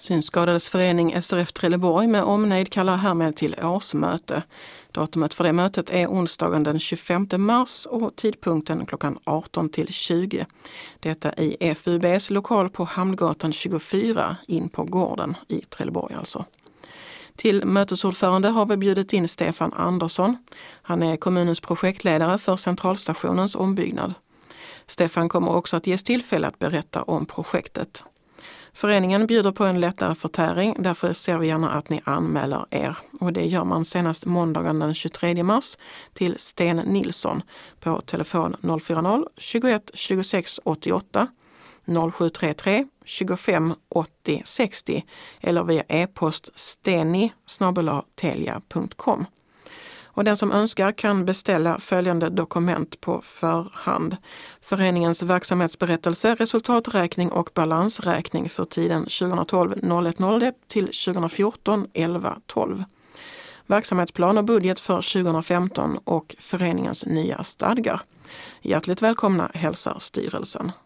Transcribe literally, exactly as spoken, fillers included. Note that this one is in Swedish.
Synskadades förening S R F Trelleborg med omnejd kallar härmed till årsmöte. Datumet för det mötet är onsdagen den tjugofemte mars och tidpunkten klockan arton till tjugo. Detta i F U B:s lokal på Hamngatan tjugofyra in på gården i Trelleborg alltså. Till mötesordförande har vi bjudit in Stefan Andersson. Han är kommunens projektledare för centralstationens ombyggnad. Stefan kommer också att ges tillfälle att berätta om projektet. Föreningen bjuder på en lättare förtäring, därför ser vi gärna att ni anmäler er. Och det gör man senast måndagen den tjugotredje mars till Sten Nilsson på telefon noll fyra noll tjugoett tjugosex åttioåtta noll sju tre tre tjugofem åttio sextio eller via e-post steni snabel-a telia punkt com. Och den som önskar kan beställa följande dokument på förhand. Föreningens verksamhetsberättelse, resultaträkning och balansräkning för tiden tjugotolv ett ett till tjugofjorton elva tolv. Verksamhetsplan och budget för tjugofemton och föreningens nya stadgar. Hjärtligt välkomna hälsar styrelsen.